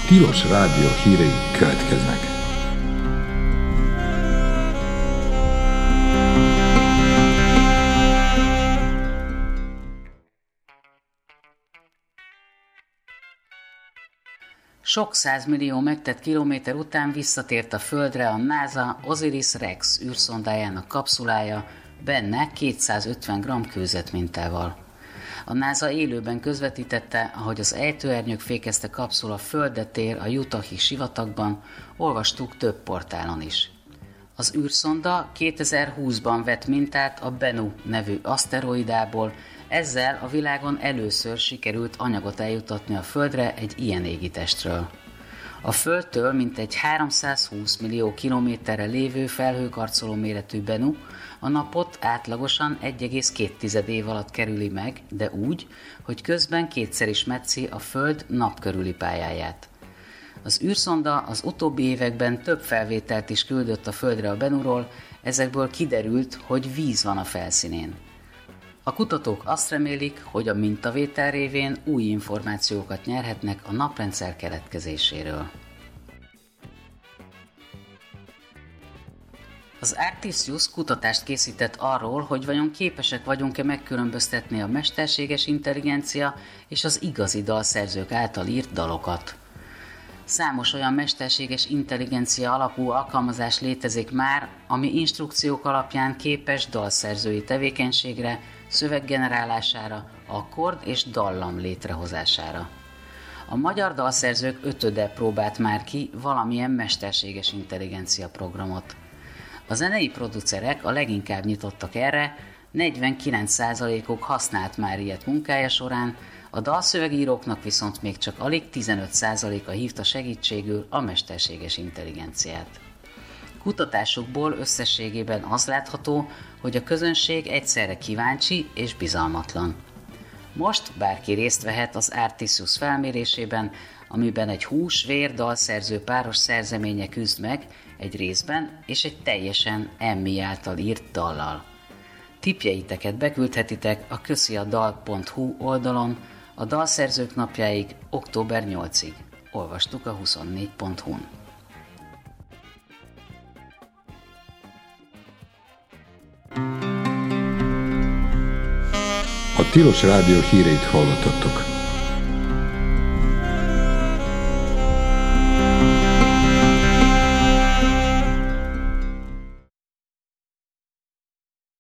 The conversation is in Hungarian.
Tilos Rádió hírei következnek. Sok százmillió megtett kilométer után visszatért a Földre a NASA OSIRIS-REx űrszondájának kapszulája, benne 250 g kőzetmintával. A NASA élőben közvetítette, ahogy az ejtőernyők fékezte kapszula földet ér a Utahi sivatagban, olvastuk több portálon is. Az űrszonda 2020-ban vett mintát a Bennu nevű aszteroidából, ezzel a világon először sikerült anyagot eljutatni a Földre egy ilyen égitestről. A Földtől mintegy 320 millió kilométerre lévő felhőkarcoló méretű Bennu a napot átlagosan 1,2 év alatt kerüli meg, de úgy, hogy közben kétszer is metszi a Föld napkörüli pályáját. Az űrszonda az utóbbi években több felvételt is küldött a Földre a Bennuról, ezekből kiderült, hogy víz van a felszínén. A kutatók azt remélik, hogy a mintavétel révén új információkat nyerhetnek a naprendszer keletkezéséről. Az Artisius kutatást készített arról, hogy vajon képesek vagyunk-e megkülönböztetni a mesterséges intelligencia és az igazi dalszerzők által írt dalokat. Számos olyan mesterséges intelligencia alapú alkalmazás létezik már, ami instrukciók alapján képes dalszerzői tevékenységre, szöveggenerálására, akkord és dallam létrehozására. A magyar dalszerzők ötöde próbált már ki valamilyen mesterséges intelligencia programot. A zenei producerek a leginkább nyitottak erre, 49%-uk használt már ilyet munkája során, a dalszövegíróknak viszont még csak alig 15%-a hívta segítségül a mesterséges intelligenciát. Kutatásukból összességében az látható, hogy a közönség egyszerre kíváncsi és bizalmatlan. Most bárki részt vehet az Artisius felmérésében, amiben egy hús-vér dalszerző páros szerzeménye küzd meg egy részben és egy teljesen emmi által írt dallal. Tippjeiteket beküldhetitek a kösziadal.hu oldalon a dalszerzők napjáig október 8-ig. Olvastuk a 24.hu-n. A Tilos Rádió híreit hallottatok.